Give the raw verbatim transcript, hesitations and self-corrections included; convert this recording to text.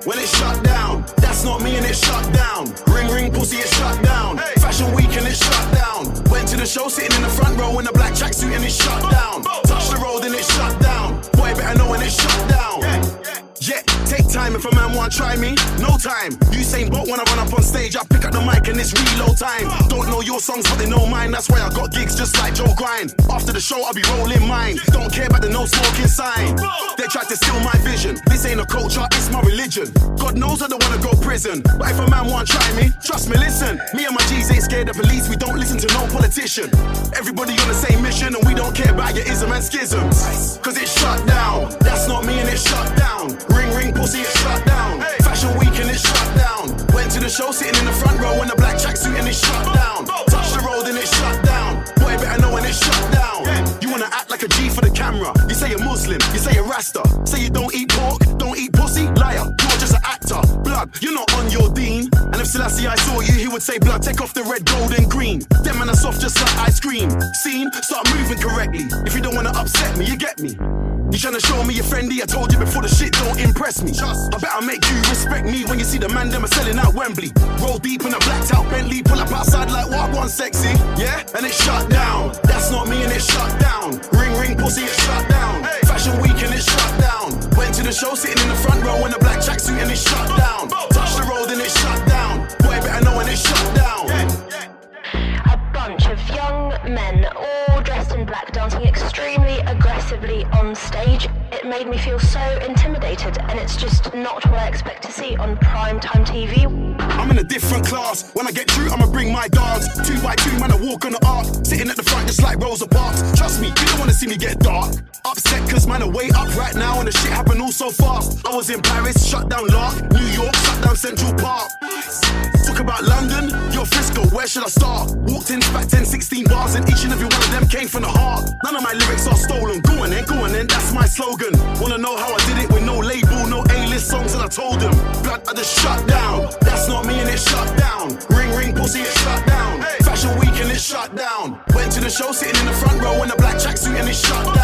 when it's shut down. That's not me and it's shut down. Ring ring pussy, it's shut down. Hey. Fashion week and it's shut down. Went to the show sitting in the front row in a black tracksuit and it's shut down. Touch the road and it's shut down. Boy better know when it's shut down. Yeah, take time if a man want try me. No time. Usain Bolt when I run up on stage, I pick up the mic and it's reload time. Don't know your songs but they know mine. That's why I got gigs just like Joe Grind. After the show I'll be rolling mine. Don't care about the no smoking sign. They tried to steal my vision. This ain't a culture, it's my religion. God knows I don't wanna go prison, but if a man want try me, trust me, listen. Me and my G's ain't scared of police. We don't listen to no politician. Everybody on the same mission and we don't care about your ism and schisms. Cause it's shut down. That's not me and it's shut down. Ring ring pussy, it's shut down. Hey. Fashion week and it's shut down. Went to the show sitting in the front row in a black tracksuit and it's shut down. Touch the road and it's shut down. Boy better know when it's shut down. You wanna act like a G for the camera. You say you're Muslim, you say you're Rasta. Say you don't eat pork, don't eat pussy. Liar, you're just an actor. Blood, you're not on your dean. And if Selassie I saw you, he would say blood, take off the red, gold and green. Them man are soft just like ice cream. Scene, start moving correctly. If you don't wanna upset me, you get me. You tryna show me you're friendly? I told you before the shit don't impress me. I better make you respect me when you see the man them are selling out Wembley. Roll deep in a blacked out Bentley, pull up outside like what one sexy. Yeah, and it's shut down. That's not me and it's shut down. Ring ring pussy, it's shut down. Hey. Fashion week and it's shut down. Went to the show sitting in the front row in a black tracksuit and it's shut down. Touch the road and it's shut down. Boy better know when it's shut down. A bunch of young men all dressed in black dancing extremely aggressively on stage. It made me feel so intimidated, and it's just not what I expect to see on primetime T V. I'm in a different class. When I get through, I'ma bring my dogs. Two by two, man, I walk on the arc. Sitting at the front just like Rosa Parks. Trust me, you don't wanna see me get dark. Upset cause man are way up right now and the shit happened all so fast. I was in Paris, shut down Lark. New York, shut down Central Park. Talk about London, you're Frisco, where should I start? Walked in, spat ten, sixteen bars and each and every one of them came from the heart. None of my lyrics are stolen. Go on then, go on then, that's my slogan. Wanna know how I did it with no label, no A-list songs, and I told them, blood, I just shut down. That's not me and it's shut down. Ring ring pussy, it's shut down. Hey. Fashion week and it's shut down. Went to the show sitting in the front row in a black tracksuit and it's shut down.